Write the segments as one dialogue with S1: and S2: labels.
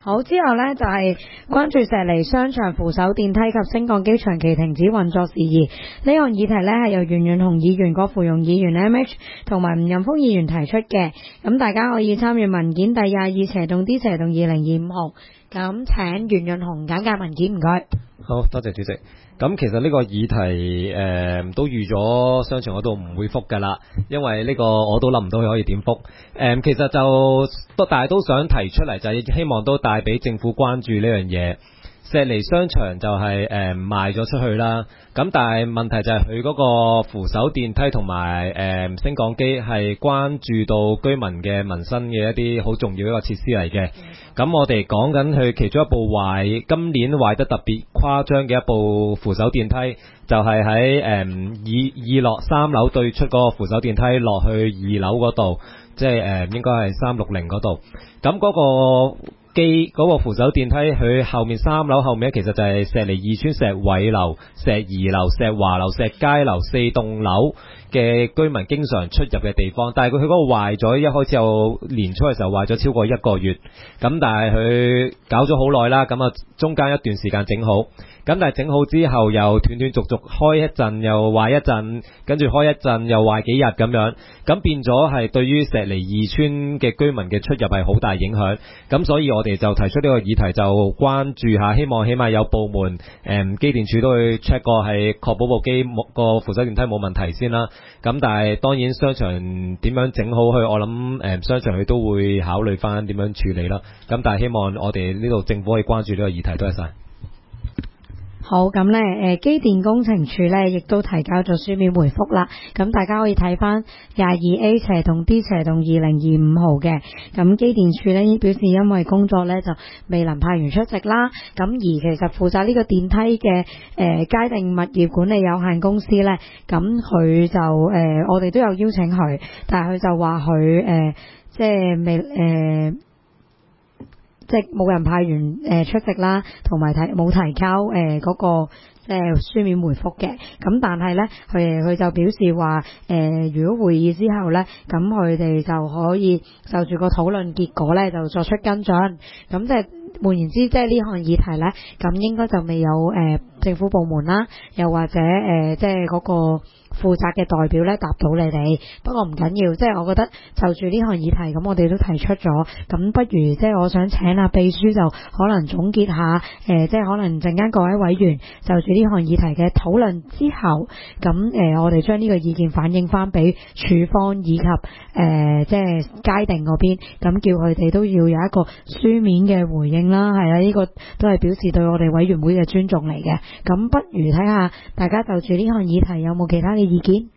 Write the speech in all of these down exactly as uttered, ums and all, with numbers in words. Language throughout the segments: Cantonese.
S1: 好，之後呢，就係、是、關注石梨商場扶手電梯及升降機長期停止運作事宜。呢項議題呢，係由袁潤雄議員、郭芙蓉議員 M H 同埋吳任峰議員提出嘅。咁大家可以參閱文件第廿二斜洞 D 斜洞二零二五號。咁請袁潤雄簡介文件，唔該。
S2: 好多謝主席。咁其實呢個議題誒、呃、都預咗商場嗰度唔會覆㗎啦，因為呢個我都諗唔到佢可以點覆。誒、呃、其實就都大家都想提出嚟，就係希望都帶俾政府關注呢樣嘢。石梨商場就係、是、誒、呃、賣咗出去啦，咁但係問題就係佢嗰個扶手電梯同埋誒升降機係關注到居民嘅民生嘅一啲好重要一個設施嚟嘅。咁我哋講緊佢其中一部壞，今年壞得特別誇張嘅一部扶手電梯，就係喺誒二二落三樓對出嗰個扶手電梯落去二樓嗰度，即係誒、呃、應該係三六零嗰度。咁嗰個機嗰個扶手電梯，佢後面三樓後面其實就係石梨二村石偉樓、石怡樓、石華樓、石佳樓四棟樓嘅居民經常出入嘅地方。但係佢佢嗰個壞咗，一開始有年初嘅時候壞咗超過一個月，咁但係佢搞咗好耐啦，咁啊中間一段時間整好。咁但係整好之後又斷斷續續開一陣又壞一陣，跟住開一陣又壞幾日咁樣，咁變咗係對於石梨二村嘅居民嘅出入係好大影響。咁所以我哋就提出呢個議題，就關注下，希望起碼有部門誒機電署都去 check 過，係確保部機個扶手電梯冇問題先啦。咁但係當然商場點樣整好佢，我諗誒商場佢都會考慮翻點樣處理啦。咁但係希望我哋呢度政府可以關注呢個議題，多謝晒。
S1: 好，咁呢誒機電工程署呢亦都提交咗書面回覆啦。咁大家可以睇翻廿二 A 斜洞 D 斜洞二零二五號嘅。咁機電署呢表示，因為工作呢就未能派員出席啦。咁而其實負責呢個電梯嘅誒佳定物業管理有限公司呢，咁佢就誒、呃、我哋都有邀請佢，但係佢就話佢誒即係未誒。呃即係冇人派員誒出席啦，同埋提冇提交誒嗰、呃那個即係、呃、書面回覆嘅。咁但係咧，佢佢就表示話誒、呃，如果會議之後咧，咁佢哋就可以就住個討論結果咧，就作出跟進。咁即係換言之，即係呢項議題咧，咁應該就未有誒、呃、政府部門啦，又或者誒、呃、即係嗰、那個。負責嘅代表咧答到你哋，不過唔緊要，即係我覺得就住呢項議題，咁我哋都提出咗，咁不如即係我想請阿秘書就可能總結下，誒、呃、即係可能陣間各位委員就住呢項議題嘅討論之後，咁誒、呃、我哋將呢個意見反映翻俾署方以及誒、呃、即係街定嗰邊，咁叫佢哋都要有一個書面嘅回應啦，係啦，呢、這個都係表示對我哋委員會嘅尊重嚟嘅。咁不如睇下大家就住呢項議題有冇其他嘅意見？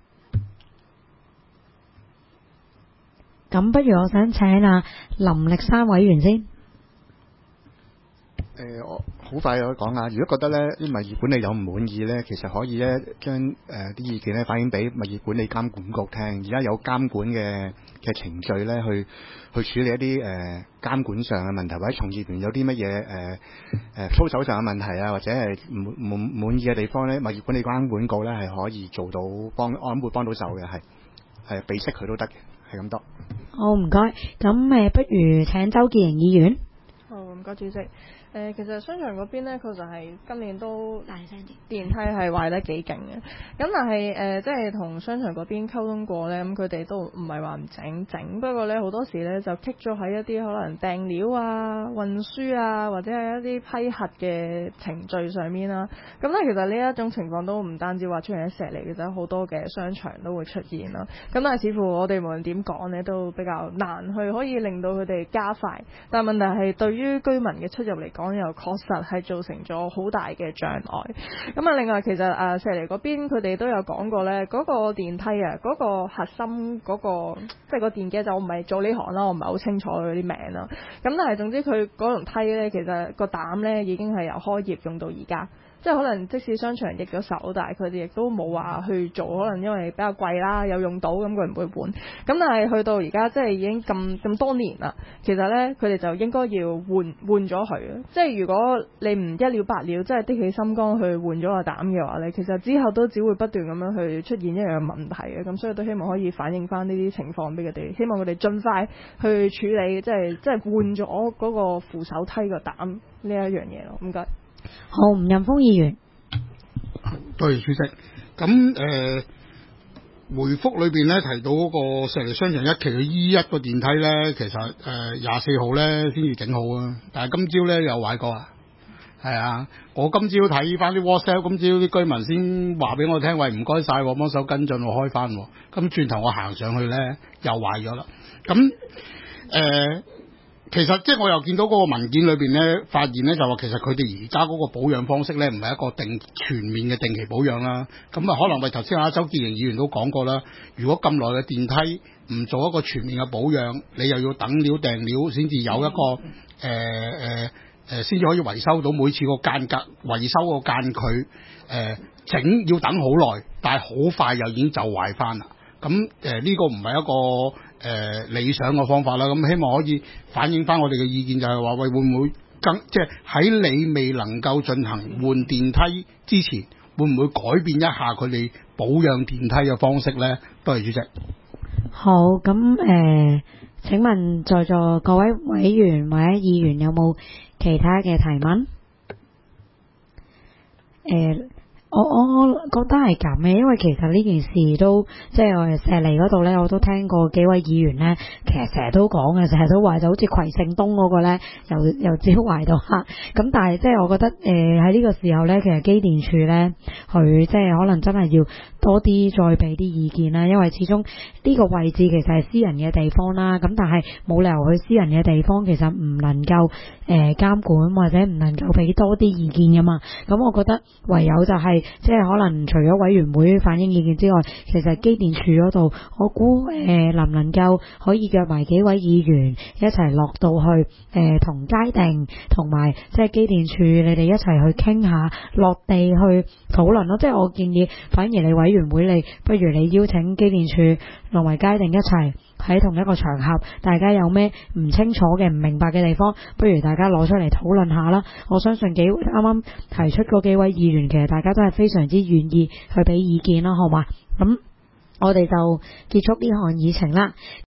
S1: 咁不如我想請阿林力山委員先。
S3: 誒、呃，我好快可以講下。如果覺得咧啲物業管理有唔滿意咧，其實可以咧將誒啲意見咧反映俾物業管理監管局聽。而家有監管嘅嘅程序咧，去去處理一啲誒、呃、監管上嘅問題，或者從業員有啲乜嘢誒誒操守上嘅問題啊，或者係唔唔滿意嘅地方咧，物業管理監管局咧係可以做到幫，我諗會幫到手嘅，係係俾息佢都得嘅，係咁多。
S1: 好，唔該。咁誒，不如請周建盈議員。
S4: 好，唔該主席。誒、呃，其實商場嗰邊呢，佢就係今年都
S1: 大聲啲，
S4: 電梯係壞得幾勁嘅。咁但係誒、呃，即係同商場嗰邊溝通過呢，咁佢哋都唔係話唔整整，不過呢，好多時呢就棘咗喺一啲可能訂料啊、運輸啊，或者係一啲批核嘅程序上面啦。咁咧，其實呢一種情況都唔單止話出現喺石梨嘅，其實好多嘅商場都會出現啦。咁但係似乎我哋無論點講呢，都比較難去可以令到佢哋加快。但係問題係對於居民嘅出入嚟講，又確實係造成咗好大嘅障礙。咁啊，另外其實誒石梨嗰邊佢哋都有講過呢，嗰、嗰個電梯啊，嗰、嗰個核心嗰、嗰個即係個電機就我唔係做呢行啦，我唔係好清楚佢啲名啦。咁但係總之佢嗰條梯呢，其實個膽呢已經係由開業用到而家。 即係可能即使商場易咗手，但係佢哋亦都冇話去做，可能因為比較貴啦，有用到咁佢唔會換。咁但係去到而家即係已經咁咁多年啦，其實咧佢哋就應該要換換咗佢。即係如果你唔一了百了，即係的起心肝去換咗個膽嘅話咧，其實之後都只會不斷咁樣去出現一樣問題嘅。咁所以都希望可以反映翻呢啲情況俾佢哋，希望佢哋盡快去處理，即係即係換咗嗰個扶手梯個膽呢一樣嘢咯。唔該。
S1: 好，吳任峰議員。
S5: 多謝主席。咁誒、呃、回覆裏邊咧提到嗰個石籬商場一期嘅 E 一個電梯咧，其實誒廿四號咧先至整好啊，但係今朝咧又壞過啊。係啊，我今朝睇翻啲 WhatsApp，今朝啲居民先話俾我聽，喂唔該晒，我幫手跟進我開翻。咁轉頭我行上去咧又壞咗啦。咁誒。呃其實即係我又見到嗰個文件裏邊咧，發現咧就話其實佢哋而家嗰個保養方式咧，唔係一個定全面嘅定期保養啦。咁啊，可能為頭先阿周建營議員都講過啦，如果咁耐嘅電梯唔做一個全面嘅保養，你又要等料訂料先至有一個誒誒誒，先至可以維修到每次個間隔維修個間距誒整要等好耐，但係好快又已經就壞翻啦。咁誒呢個唔係一個誒、呃、理想嘅方法啦，咁希望可以反映翻我哋嘅意見，就係話喂，會唔會更即係喺你未能夠進行換電梯之前，會唔會改變一下佢哋保養電梯嘅方式咧？多謝主席。
S1: 好，咁誒、呃，請問在座各位委員或者議員有冇其他嘅提問？誒、呃。我我我覺得係咁嘅，因為其實呢件事都即係我哋石籬嗰度咧，我都聽過幾位議員咧，其實成日都講嘅，成日都話就好似葵盛東嗰個咧，由由朝壞到黑。咁但係即係我覺得誒喺呢個時候咧，其實機電署咧，佢即係可能真係要多啲再俾啲意見啦，因為始終呢個位置其實係私人嘅地方啦。咁但係冇理由去私人嘅地方，其實唔能夠誒監管或者唔能夠俾多啲意見噶嘛。咁我覺得唯有就係、是。即係可能除咗委員會反映意見之外，其實機電署嗰度，我估誒、呃、能唔能夠可以約埋幾位議員一齊落到去誒同街定，同埋即係機電署你哋一齊去傾下，落地去討論咯。即係我建議，反而你委員會你不如你邀請機電署同埋街定一齊喺同一個場合，大家有咩唔清楚嘅唔明白嘅地方，不如大家攞出嚟討論下啦。我相信幾啱啱提出嗰幾位議員，其實大家都係非常之願意去俾意見啦，好嘛？咁我哋就結束呢項議程啦。